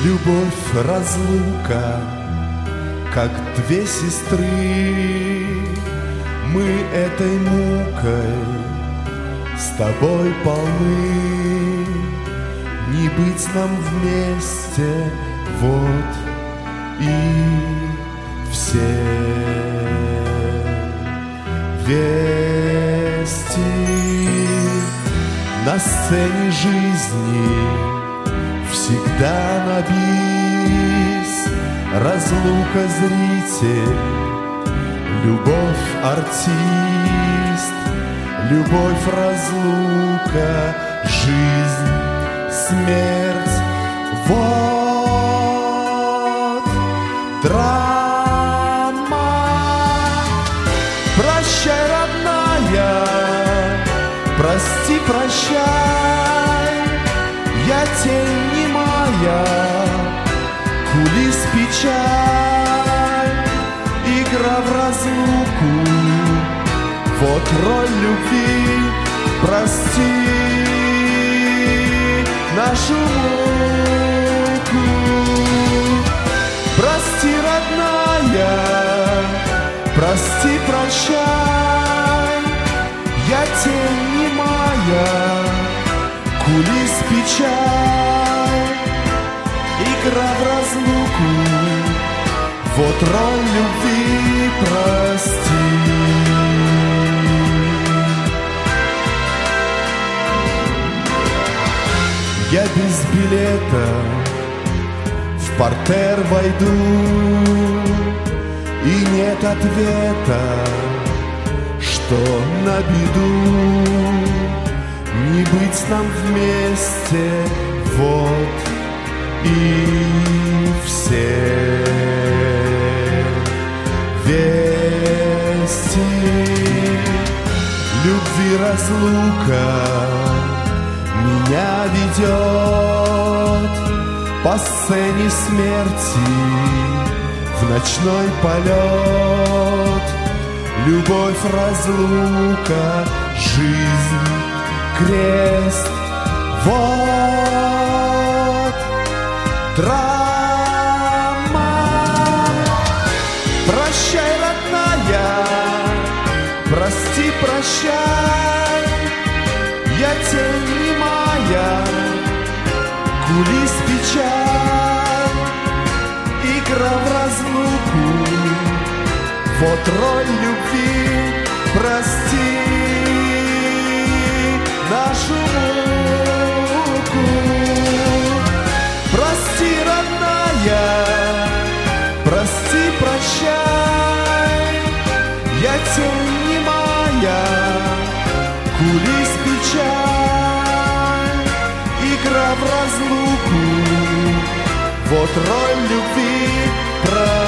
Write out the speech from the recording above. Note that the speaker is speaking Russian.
Любовь, разлука, как две сестры, мы этой мукой с тобой полны. Не быть нам вместе, вот и все вести. На сцене жизни всегда на бис, разлука зритель, любовь артист, любовь разлука, жизнь, смерть, вот драма. Прощай, родная, прости, прощай, я тень немая, кулис печаль, игра в разлуку, вот роль любви, прости нашу муку. Прости, родная, прости, прощай, я тень немая, кулис печаль, игра в разлуку, вот роль любви, прости. Я без билета в партер войду, и нет ответа, что на беду. Не быть нам вместе, вот и все вести. Любви разлука меня ведет по сцене смерти в ночной полет. Любовь, разлука, жизнь, крест, вот драма. Прощай, родная, прости, прощай, я тень немая, кулис печаль, игра в разлуку, вот роль любви, прости нашу муку. Прости, родная, прости, прощай, я тень немая, кулис печаль, игра в разлуку, вот роль любви, прости.